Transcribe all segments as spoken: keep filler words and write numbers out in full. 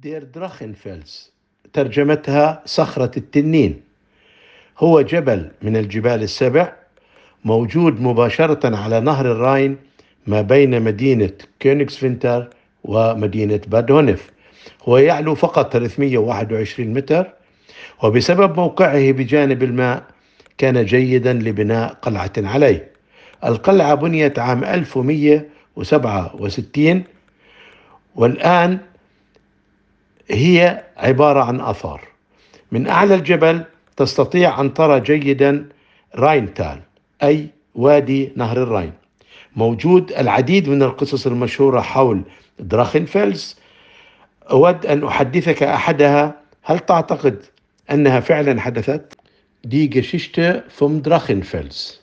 دير دراخنفلز ترجمتها صخرة التنين. هو جبل من الجبال السبع موجود مباشرة على نهر الراين ما بين مدينة كونغسفنتر ومدينة باد هونف. هو يعلو فقط ثلاثمئة وواحد وعشرين متر، وبسبب موقعه بجانب الماء كان جيدا لبناء قلعة عليه. القلعة بنيت عام ألف ومئة وسبعة وستين، والآن هي عبارة عن آثار. من أعلى الجبل تستطيع أن ترى جيدا راينتال، أي وادي نهر الراين. موجود العديد من القصص المشهورة حول دراخنفلز. أود أن أحدثك أحدها. هل تعتقد أنها فعلا حدثت؟ دي Geschichte vom Drachenfels.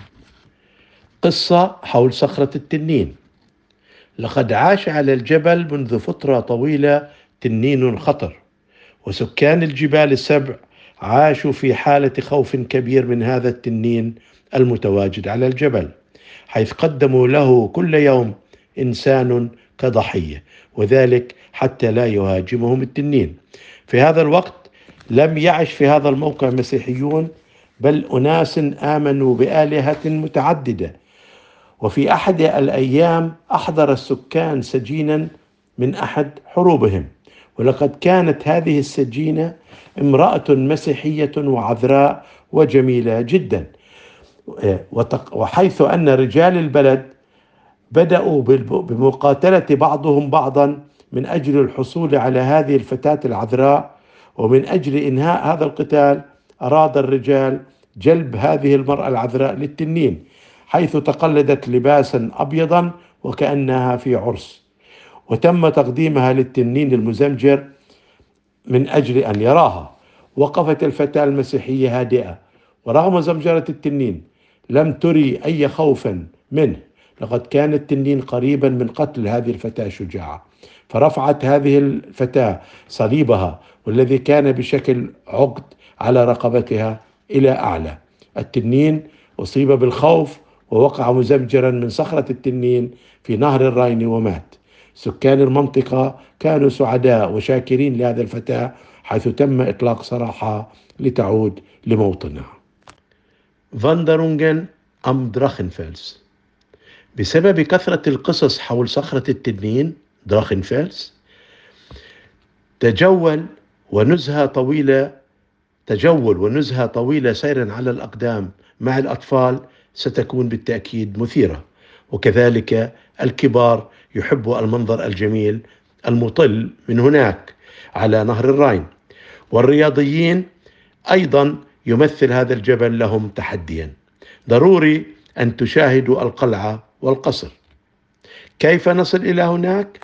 قصة حول صخرة التنين. لقد عاش على الجبل منذ فترة طويلة تنين خطر، وسكان الجبال السبع عاشوا في حالة خوف كبير من هذا التنين المتواجد على الجبل، حيث قدموا له كل يوم إنسان كضحية، وذلك حتى لا يهاجمهم التنين. في هذا الوقت لم يعش في هذا الموقع مسيحيون، بل أناس آمنوا بآلهة متعددة. وفي أحد الأيام أحضر السكان سجينا من أحد حروبهم، ولقد كانت هذه السجينة امرأة مسيحية وعذراء وجميلة جدا. وحيث أن رجال البلد بدأوا بمقاتلة بعضهم بعضا من أجل الحصول على هذه الفتاة العذراء، ومن أجل إنهاء هذا القتال أراد الرجال جلب هذه المرأة العذراء للتنين، حيث تقلدت لباسا أبيضا وكأنها في عرس، وتم تقديمها للتنين المزمجر من أجل أن يراها. وقفت الفتاة المسيحية هادئة، ورغم زمجرة التنين لم تري أي خوف منه. لقد كان التنين قريبا من قتل هذه الفتاة الشجاعة، فرفعت هذه الفتاة صليبها والذي كان بشكل عقد على رقبتها إلى أعلى. التنين أصيب بالخوف ووقع مزمجرا من صخرة التنين في نهر الراين ومات. سكان المنطقة كانوا سعداء وشاكرين لهذه الفتاة، حيث تم إطلاق سراحها لتعود لموطنها. فاندرونغن أم دراخنفلز. بسبب كثرة القصص حول صخرة التنين دراخنفلز، تجول ونزهة طويلة تجول ونزهة طويلة سيرا على الأقدام مع الأطفال ستكون بالتأكيد مثيرة، وكذلك الكبار يحبوا المنظر الجميل المطل من هناك على نهر الراين. والرياضيين أيضا يمثل هذا الجبل لهم تحديا. ضروري أن تشاهدوا القلعة والقصر. كيف نصل إلى هناك؟